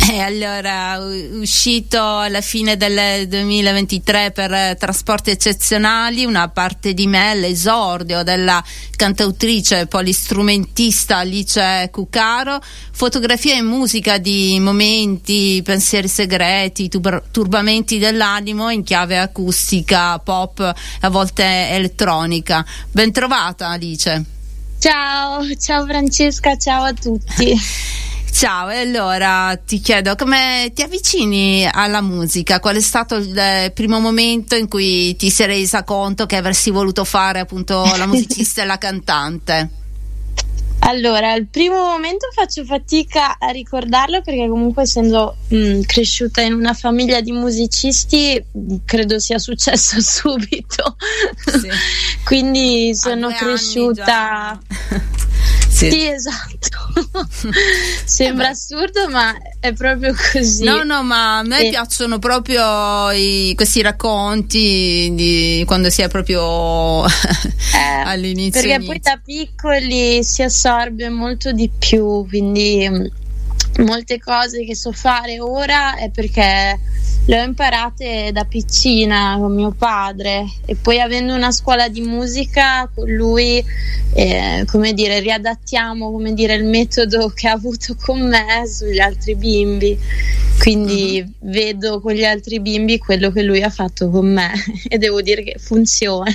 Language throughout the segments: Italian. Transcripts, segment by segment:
Allora, uscito alla fine del 2023 per Trasporti Eccezionali, una parte di me, l'esordio della cantautrice polistrumentista Alice Cuccaro, fotografia e musica di momenti, pensieri segreti, turbamenti dell'animo in chiave acustica, pop, a volte elettronica. Ben trovata, Alice. Ciao Francesca, ciao a tutti. Ciao, e allora ti chiedo come ti avvicini alla musica, qual è stato il primo momento in cui ti sei resa conto che avresti voluto fare appunto la musicista e la cantante? Allora, il primo momento faccio fatica a ricordarlo perché comunque essendo cresciuta in una famiglia di musicisti credo sia successo subito. Sì. Quindi sono cresciuta. Sì, esatto. Sembra assurdo, ma è proprio così. No, ma a me piacciono proprio questi racconti di quando si è proprio all'inizio. Perché poi da piccoli si assorbe molto di più, quindi molte cose che so fare ora è perché le ho imparate da piccina con mio padre, e poi avendo una scuola di musica con lui riadattiamo il metodo che ha avuto con me sugli altri bimbi, quindi vedo con gli altri bimbi quello che lui ha fatto con me e devo dire che funziona.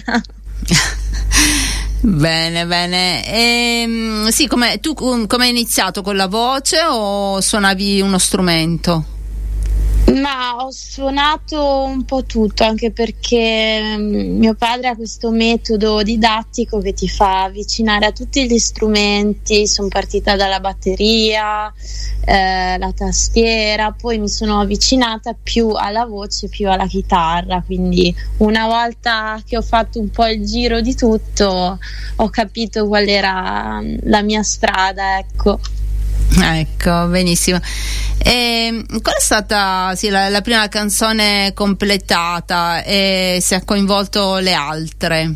Bene. Sì, come hai iniziato, con la voce o suonavi uno strumento? Ma ho suonato un po' tutto, anche perché mio padre ha questo metodo didattico che ti fa avvicinare a tutti gli strumenti. Sono partita dalla batteria, la tastiera, poi mi sono avvicinata più alla voce, più alla chitarra, quindi una volta che ho fatto un po' il giro di tutto ho capito qual era la mia strada, ecco. Ecco, benissimo. Qual è stata la prima canzone completata e se ha coinvolto le altre?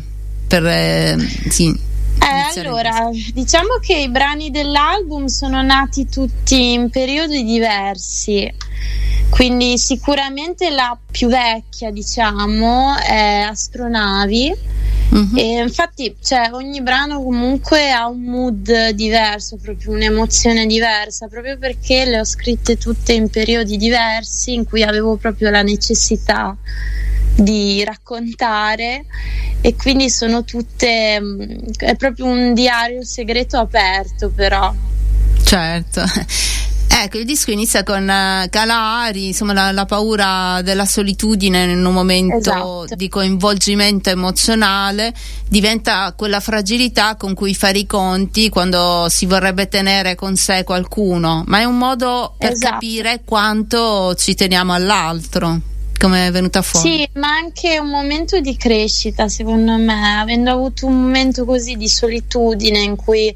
Allora, diciamo che i brani dell'album sono nati tutti in periodi diversi, quindi sicuramente la più vecchia, diciamo, è Astronavi. E infatti ogni brano comunque ha un mood diverso, proprio un'emozione diversa, proprio perché le ho scritte tutte in periodi diversi in cui avevo proprio la necessità di raccontare, e quindi sono tutte, è proprio un diario segreto aperto, però. Certo. Ecco, il disco inizia con Kalahari, insomma la paura della solitudine in un momento di coinvolgimento emozionale diventa quella fragilità con cui fare i conti quando si vorrebbe tenere con sé qualcuno, ma è un modo per capire quanto ci teniamo all'altro. Come è venuta fuori? Sì, ma anche un momento di crescita, secondo me, avendo avuto un momento così di solitudine in cui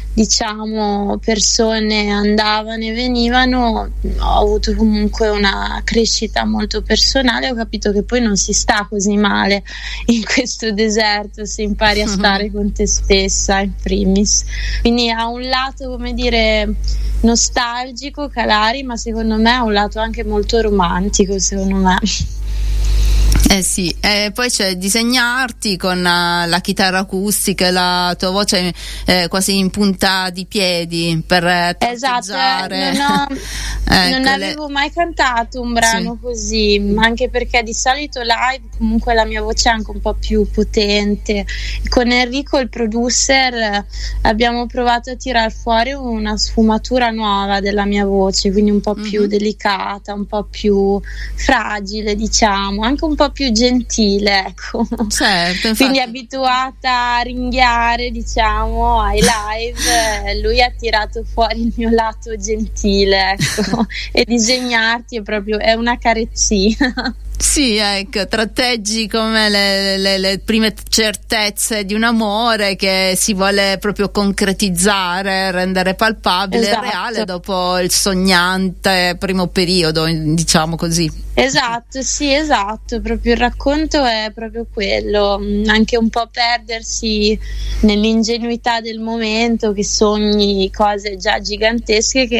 persone andavano e venivano, ho avuto comunque una crescita molto personale. Ho capito che poi non si sta così male in questo deserto se impari a stare con te stessa in primis, quindi ha un lato nostalgico Kalahari, ma secondo me ha un lato anche molto romantico, secondo me. Sì, poi c'è Disegnarti con la chitarra acustica e la tua voce quasi in punta di piedi per tratteggiare. Non avevo mai cantato un brano così, anche perché di solito live comunque la mia voce è anche un po' più potente. Con Enrico, il producer, abbiamo provato a tirar fuori una sfumatura nuova della mia voce, quindi un po' più delicata, un po' più fragile, diciamo, anche un po' più gentile, ecco. Certo, infatti. Quindi abituata a ringhiare, diciamo, ai live, lui ha tirato fuori il mio lato gentile, ecco. E Disegnarti è una carezzina. Sì, ecco, tratteggi come le prime certezze di un amore che si vuole proprio concretizzare, rendere palpabile e reale dopo il sognante primo periodo, diciamo così. Esatto, proprio il racconto è proprio quello, anche un po' perdersi nell'ingenuità del momento, che sogni cose già gigantesche che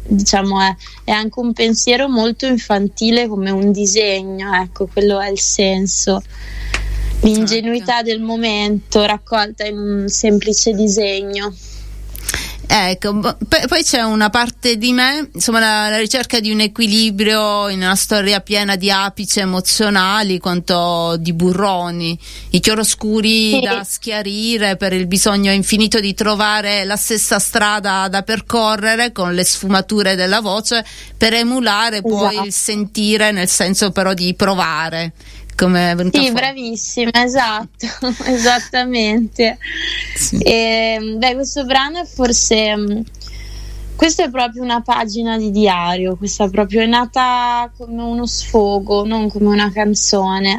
diciamo è anche un pensiero molto infantile, come un disegno, ecco, quello è il senso, l'ingenuità del momento raccolta in un semplice disegno. Ecco, poi c'è una parte di me, insomma, la ricerca di un equilibrio in una storia piena di apici emozionali quanto di burroni, i chiaroscuri da schiarire per il bisogno infinito di trovare la stessa strada da percorrere con le sfumature della voce per emulare poi il sentire, nel senso però di provare. Come è venuta fuori. Bravissima, esatto, esattamente. Sì. Questo brano è forse, questa è proprio una pagina di diario, questa proprio è nata come uno sfogo, non come una canzone.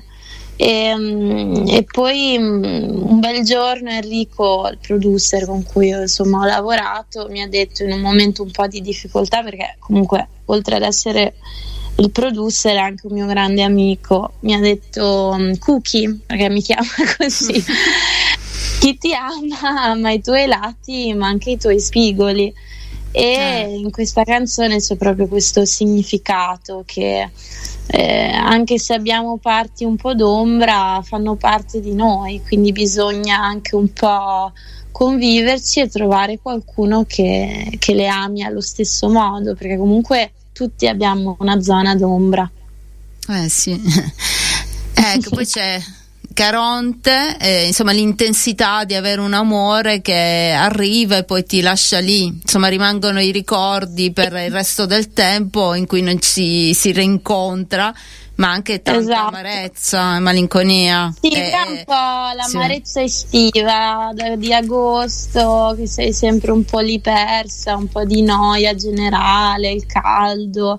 E poi un bel giorno Enrico, il producer con cui io insomma ho lavorato, mi ha detto, in un momento un po' di difficoltà, perché comunque oltre ad essere il producer è anche un mio grande amico, mi ha detto: Cookie, perché mi chiama così, chi ti ama i tuoi lati ma anche i tuoi spigoli. E in questa canzone c'è proprio questo significato che anche se abbiamo parti un po' d'ombra, fanno parte di noi, quindi bisogna anche un po' conviverci e trovare qualcuno che le ami allo stesso modo, perché comunque tutti abbiamo una zona d'ombra. Sì. Ecco, poi c'è Caronte, insomma, l'intensità di avere un amore che arriva e poi ti lascia lì, insomma, rimangono i ricordi per il resto del tempo in cui non si rincontra, ma anche tanta amarezza e malinconia. Sì, è un po' l'amarezza estiva di agosto, che sei sempre un po' lì persa, un po' di noia generale, il caldo,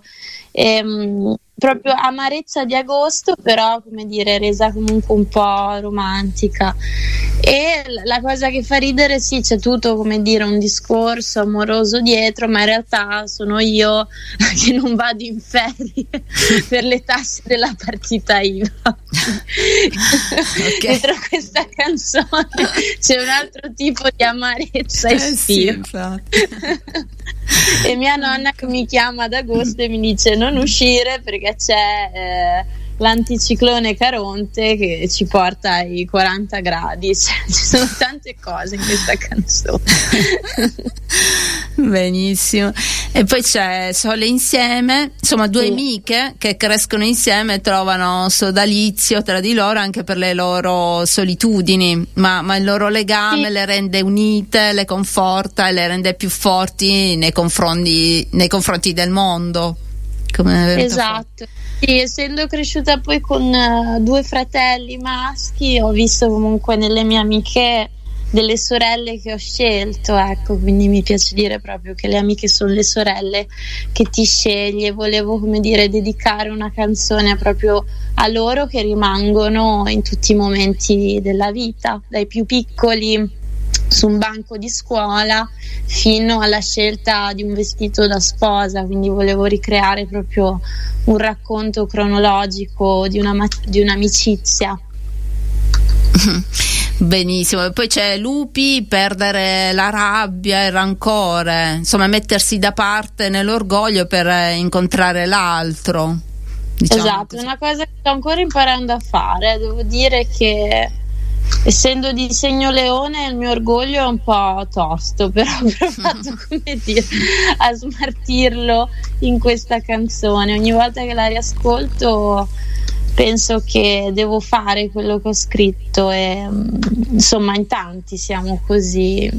proprio amarezza di agosto, però come dire resa comunque un po' romantica. E la cosa che fa ridere, sì, c'è tutto, come dire, un discorso amoroso dietro, ma in realtà sono io che non vado in ferie per le tasse della partita IVA. Dietro questa canzone c'è un altro tipo di amarezza estiva. E mia nonna che mi chiama ad agosto e mi dice: non uscire perché c'è l'anticiclone Caronte che ci porta ai 40 gradi. Cioè, ci sono tante cose in questa canzone. Benissimo. E poi c'è Sole insieme, insomma, due amiche che crescono insieme, trovano sodalizio tra di loro anche per le loro solitudini, ma il loro legame le rende unite, le conforta e le rende più forti nei confronti del mondo. Esatto. Sì, essendo cresciuta poi con due fratelli maschi, ho visto comunque nelle mie amiche delle sorelle che ho scelto, ecco, quindi mi piace dire proprio che le amiche sono le sorelle che ti scegli, e volevo, come dire, dedicare una canzone proprio a loro, che rimangono in tutti i momenti della vita, dai più piccoli su un banco di scuola fino alla scelta di un vestito da sposa, quindi volevo ricreare proprio un racconto cronologico di un'amicizia. Benissimo. E poi c'è Lupi, perdere la rabbia e il rancore, insomma mettersi da parte nell'orgoglio per incontrare l'altro, diciamo. Esatto, è una cosa che sto ancora imparando a fare. Devo dire che, essendo di segno leone, il mio orgoglio è un po' tosto, però ho provato, come dire, a smartirlo in questa canzone. Ogni volta che la riascolto penso che devo fare quello che ho scritto, e insomma in tanti siamo così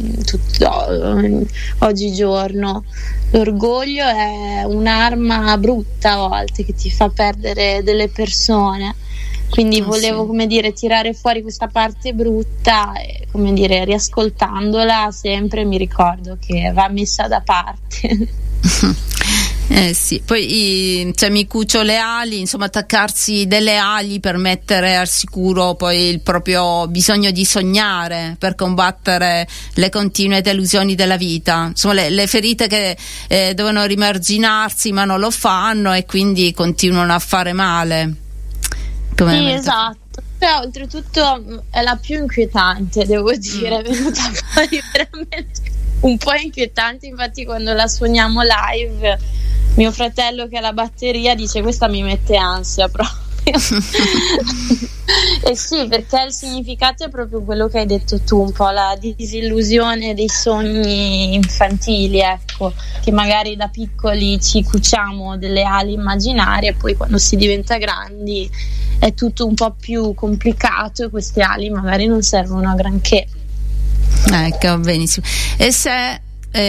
oggigiorno. L'orgoglio è un'arma brutta a volte che ti fa perdere delle persone, quindi volevo, come dire, tirare fuori questa parte brutta e, come dire, riascoltandola sempre mi ricordo che va messa da parte. Sì, poi mi cucio le ali, insomma, attaccarsi delle ali per mettere al sicuro poi il proprio bisogno di sognare, per combattere le continue delusioni della vita, insomma le ferite che devono rimarginarsi ma non lo fanno e quindi continuano a fare male. Sì, esatto. Però oltretutto è la più inquietante, devo dire, è venuta fuori veramente un po' inquietante. Infatti quando la suoniamo live, mio fratello che ha la batteria dice: questa mi mette ansia proprio. E sì, perché il significato è proprio quello che hai detto tu, un po' la disillusione dei sogni infantili, ecco, che magari da piccoli ci cuciamo delle ali immaginarie e poi quando si diventa grandi è tutto un po' più complicato e queste ali magari non servono a granché. Ecco, benissimo. E se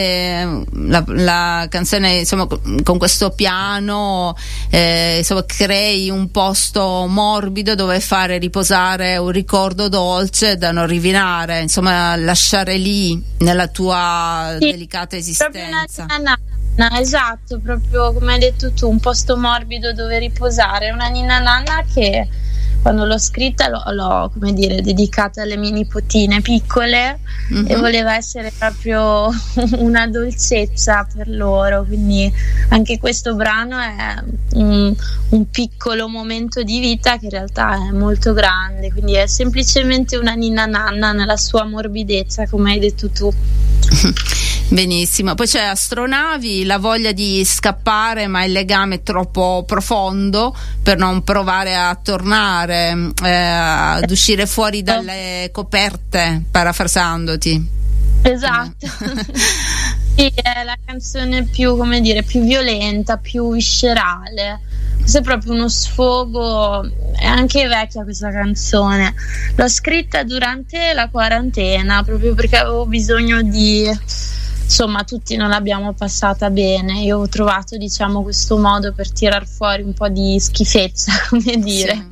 la canzone, insomma, con questo piano, insomma, crei un posto morbido dove fare riposare un ricordo dolce da non rivinare, insomma, lasciare lì nella tua delicata esistenza. Esatto, proprio come hai detto tu, un posto morbido dove riposare. Una ninna nanna che quando l'ho scritta l'ho come dire, dedicata alle mie nipotine piccole, e voleva essere proprio una dolcezza per loro, quindi anche questo brano è un piccolo momento di vita che in realtà è molto grande, quindi è semplicemente una ninna nanna nella sua morbidezza, come hai detto tu. Benissimo, poi c'è Astronavi, la voglia di scappare ma il legame è troppo profondo per non provare a tornare, ad uscire fuori dalle coperte, parafrasandoti. Esatto. Sì, è la canzone più, come dire, più violenta, più viscerale. Questo è proprio uno sfogo, è anche vecchia questa canzone. L'ho scritta durante la quarantena, proprio perché avevo bisogno di, insomma, tutti non l'abbiamo passata bene. Io ho trovato, diciamo, questo modo per tirar fuori un po' di schifezza, come dire.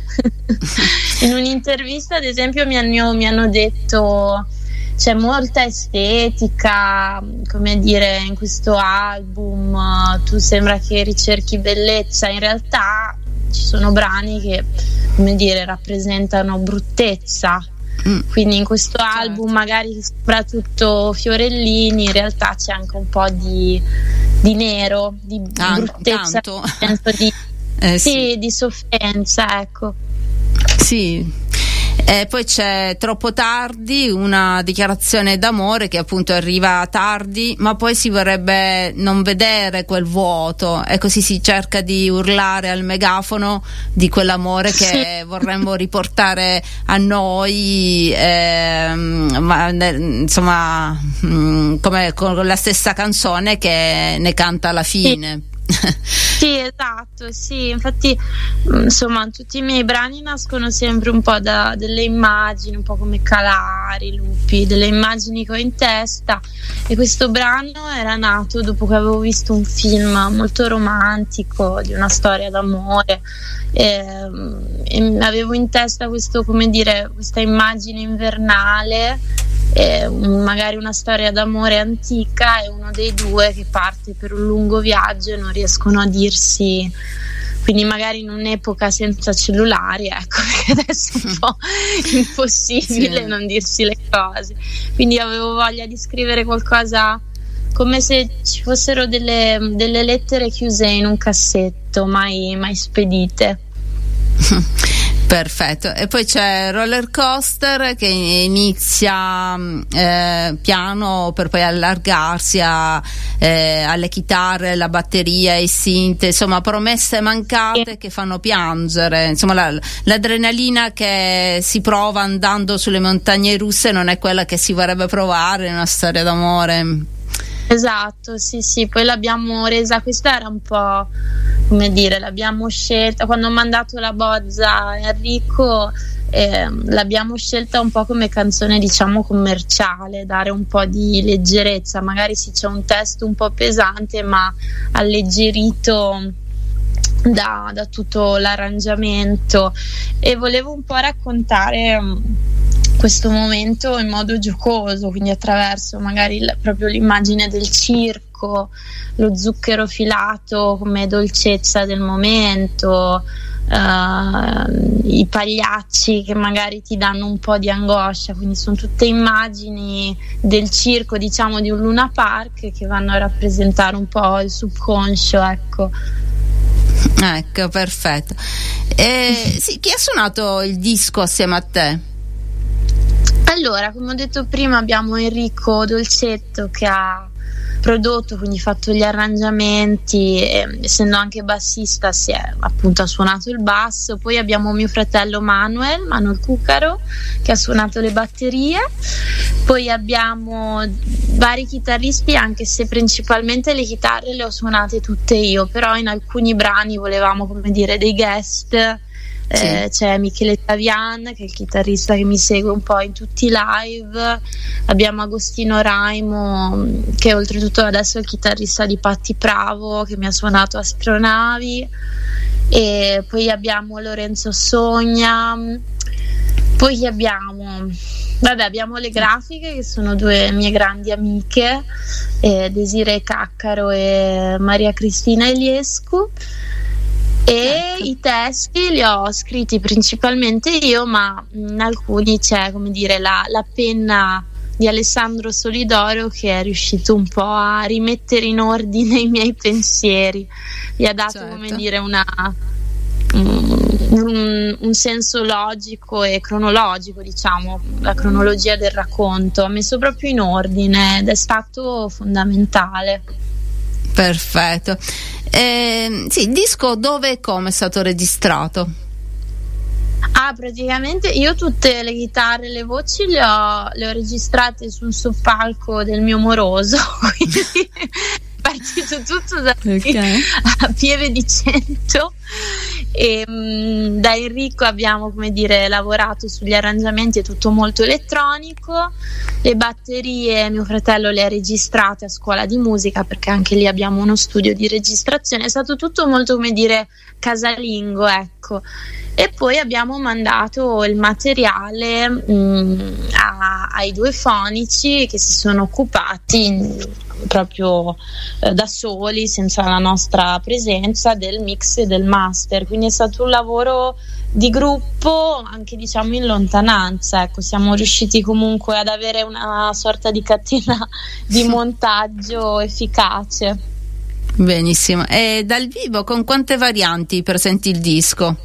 Sì. In un'intervista, ad esempio, mi hanno detto: c'è molta estetica, come dire, in questo album, tu sembra che ricerchi bellezza. In realtà ci sono brani che, come dire, rappresentano bruttezza. Quindi in questo album magari sembra tutto fiorellini, in realtà c'è anche un po' di nero, di bruttezza, nel senso di, sì, di sofferenza, ecco. Sì. E poi c'è Troppo tardi, una dichiarazione d'amore che appunto arriva tardi, ma poi si vorrebbe non vedere quel vuoto e così si cerca di urlare al megafono di quell'amore che vorremmo riportare a noi, ma insomma, come con la stessa canzone che ne canta alla fine. Sì, esatto, sì, infatti insomma tutti i miei brani nascono sempre un po' da delle immagini, un po' come Calari, Lupi, delle immagini che ho in testa, e questo brano era nato dopo che avevo visto un film molto romantico di una storia d'amore, e avevo in testa questo, come dire, questa immagine invernale, magari una storia d'amore antica, e uno dei due che parte per un lungo viaggio e non riescono a dirsi, quindi magari in un'epoca senza cellulari, ecco, perché adesso è un po' impossibile non dirsi le cose, quindi avevo voglia di scrivere qualcosa come se ci fossero delle lettere chiuse in un cassetto, mai spedite. Perfetto. E poi c'è Roller Coaster che inizia piano per poi allargarsi alle chitarre, la batteria, i synth, insomma promesse mancate che fanno piangere, insomma l'adrenalina che si prova andando sulle montagne russe non è quella che si vorrebbe provare in una storia d'amore. Esatto, sì, poi l'abbiamo resa, questa era un po', come dire, l'abbiamo scelta quando ho mandato la bozza a Enrico, l'abbiamo scelta un po' come canzone, diciamo, commerciale, dare un po' di leggerezza, magari sì, c'è un testo un po' pesante ma alleggerito da tutto l'arrangiamento, e volevo un po' raccontare questo momento in modo giocoso, quindi attraverso magari proprio l'immagine del circo, lo zucchero filato come dolcezza del momento, i pagliacci che magari ti danno un po' di angoscia, quindi sono tutte immagini del circo, diciamo di un Luna Park, che vanno a rappresentare un po' il subconscio, ecco. Ecco, perfetto. Sì, chi ha suonato il disco assieme a te? Allora, come ho detto prima, abbiamo Enrico Dolcetto che ha prodotto, quindi fatto gli arrangiamenti, essendo anche bassista ha suonato il basso. Poi abbiamo mio fratello Manuel Cuccaro, che ha suonato le batterie. Poi abbiamo vari chitarristi, anche se principalmente le chitarre le ho suonate tutte io, però in alcuni brani volevamo, come dire, dei guest. C'è Michele Tavian, che è il chitarrista che mi segue un po' in tutti i live. Abbiamo Agostino Raimo, che oltretutto adesso è il chitarrista di Patti Pravo, che mi ha suonato Astronavi. E poi abbiamo Lorenzo Sogna. Poi abbiamo le grafiche, che sono due mie grandi amiche, Desiree Caccaro e Maria Cristina Eliescu. E i testi li ho scritti principalmente io, ma in alcuni c'è, come dire, la penna di Alessandro Solidoro, che è riuscito un po' a rimettere in ordine i miei pensieri. Gli ha dato, come dire, un senso logico e cronologico, diciamo, la cronologia del racconto. Ha messo proprio in ordine ed è stato fondamentale. Perfetto. Sì, il disco dove e come è stato registrato? Praticamente io tutte le chitarre e le voci le ho registrate sul soppalco del mio moroso, quindi è partito tutto da a Pieve di Cento. E da Enrico abbiamo, come dire, lavorato sugli arrangiamenti, è tutto molto elettronico. Le batterie mio fratello le ha registrate a scuola di musica, perché anche lì abbiamo uno studio di registrazione. È stato tutto molto, come dire, casalingo, ecco. E poi abbiamo mandato il materiale ai due fonici, che si sono occupati proprio da soli, senza la nostra presenza, del mix e del master. Quindi è stato un lavoro di gruppo, anche diciamo in lontananza, ecco. Siamo riusciti comunque ad avere una sorta di catena di montaggio efficace. Benissimo. E dal vivo con quante varianti presenti il disco?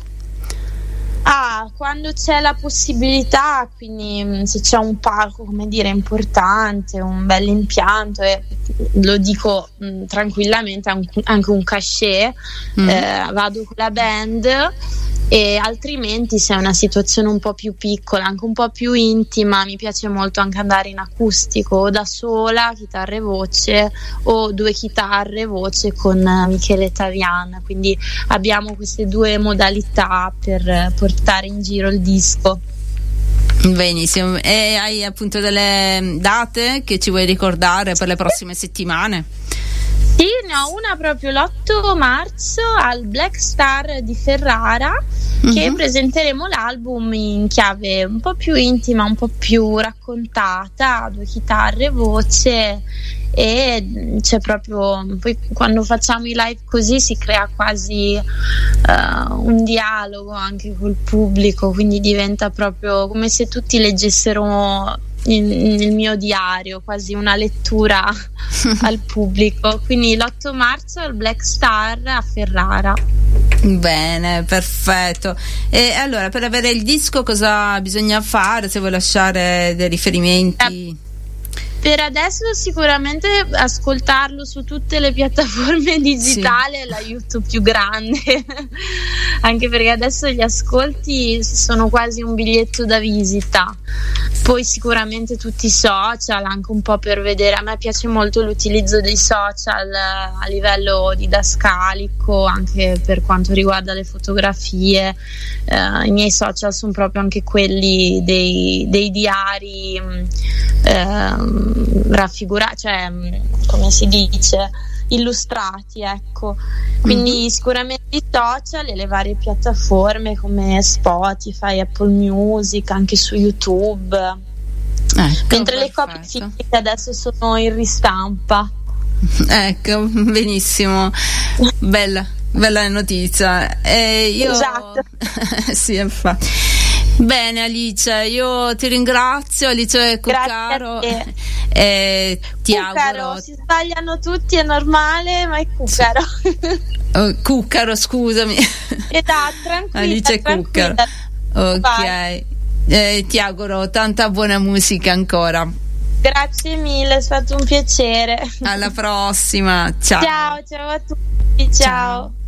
Quando c'è la possibilità, quindi se c'è un palco, come dire, importante, un bel impianto, e lo dico tranquillamente, anche un cachet, vado con la band. E altrimenti, se è una situazione un po' più piccola, anche un po' più intima, mi piace molto anche andare in acustico, o da sola, chitarra e voce, o due chitarre e voce con Michele Tavian. Quindi abbiamo queste due modalità per portare in giro il disco. Benissimo. E hai appunto delle date che ci vuoi ricordare per le prossime settimane? Sì, ne ho una proprio l'8 marzo al Black Star di Ferrara, che presenteremo l'album in chiave un po' più intima, un po' più raccontata, due chitarre e voce. E c'è proprio, poi quando facciamo i live così si crea quasi un dialogo anche col pubblico, quindi diventa proprio come se tutti leggessero il mio diario, quasi una lettura al pubblico. Quindi l'8 marzo al Black Star a Ferrara. Bene, perfetto. E allora, per avere il disco cosa bisogna fare? Se vuoi lasciare dei riferimenti? Per adesso sicuramente ascoltarlo su tutte le piattaforme digitali è l'aiuto più grande, anche perché adesso gli ascolti sono quasi un biglietto da visita. Poi sicuramente tutti i social, anche un po' per vedere. A me piace molto l'utilizzo dei social a livello didascalico, anche per quanto riguarda le fotografie. I miei social sono proprio anche quelli dei diari raffigurati, cioè come si dice, illustrati, ecco. Quindi sicuramente i social e le varie piattaforme come Spotify, Apple Music, anche su YouTube. Mentre le copie fisiche adesso sono in ristampa. Ecco, benissimo. Bella notizia. Io... Esatto. Sì, infatti. Bene Alice, io ti ringrazio, Alice Cuccaro. Ti Cuccaro, auguro. Si sbagliano tutti, è normale, ma è Cuccaro. Cuccaro, scusami. Tranquilla, Alice Cuccaro. Ok. Vai. Ti auguro tanta buona musica ancora. Grazie mille, è stato un piacere. Alla prossima, ciao. Ciao a tutti, ciao.